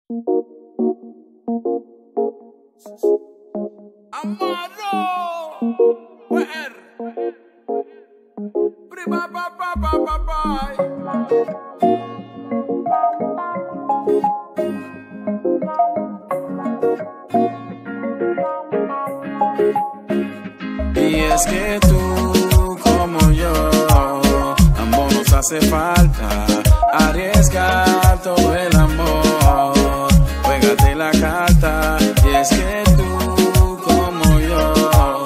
Amado, where? Prima pa pa pa pa pa. Y es que tú, como yo, ambos nos hace falta arriesgar todo el amor. Juégate la carta. Y es que tú, como yo,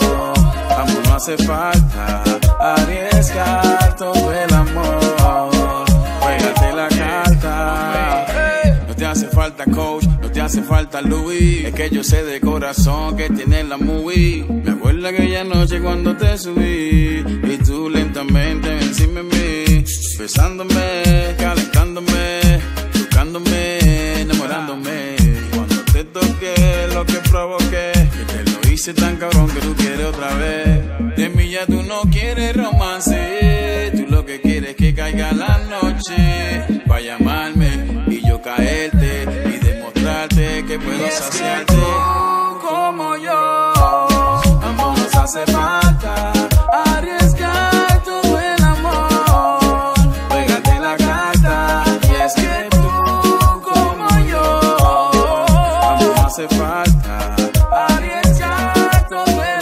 ambos nos hace falta arriesgar todo el amor. Juégate la carta. No te hace falta coach, no te hace falta Louis. Es que yo sé de corazón que tienes la movie. Me acuerdo aquella noche cuando te subí y tú lentamente encima de mí, besándome, calentándome, tocándome, enamorándome. Y cuando te toqué, lo que provoqué, que te lo hice tan cabrón que tú quieres otra vez. De mí ya tú no quieres romance, tú lo que quieres es que caiga la noche, pa' llamarme y yo caerte y demostrarte que puedo saciarte. Tú como yo, ambos nos hace falta arriesgar todo el amor. Pégate la carta. Y es que tú como yo, ambos nos hace falta arriesgar todo el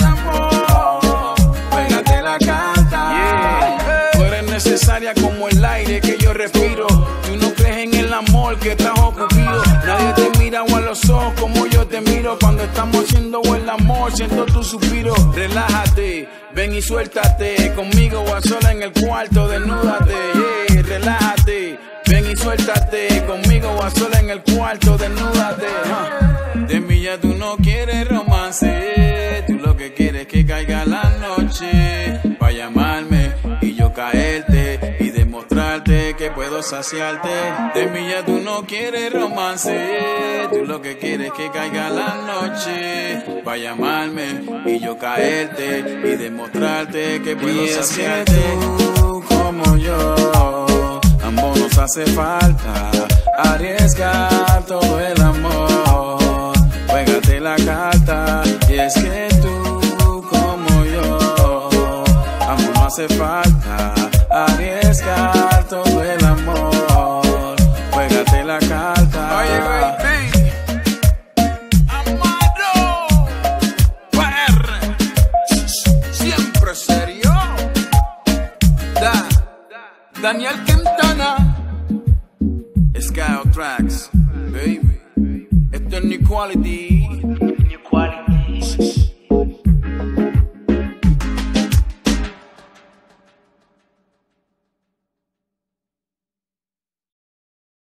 amor. Pégate la carta. Yeah. Tú eres necesaria como el aire que yo respiro. Tú no crees en el amor que trajo Cupido. Nadie te mira o a los ojos como yo te miro. Cuando estamos haciendo el amor, siento tu suspiro. Relájate, ven y suéltate. Conmigo o a sola en el cuarto, desnúdate. Yeah, relájate, ven y suéltate. Conmigo o a sola en el cuarto, desnúdate. De mí ya tú no quieres romance, tú lo que quieres es que caiga la noche, pa' llamarme y yo caerte y demostrarte que puedo saciarte. De mí ya tú no quieres romance, tú lo que quieres es que caiga la noche, pa' llamarme y yo caerte y demostrarte que puedo saciarte. Y es que tú como yo, ambos nos hace falta arriesgar todo el amor. Juégate la carta. Y es que tú como yo, ambos nos hace falta arriesgar todo el amor. Juégate la carta. Oye, baby, Amado, PR, siempre serio. Daniel Quintana, Sky Tracks, baby. Esto es New Quality.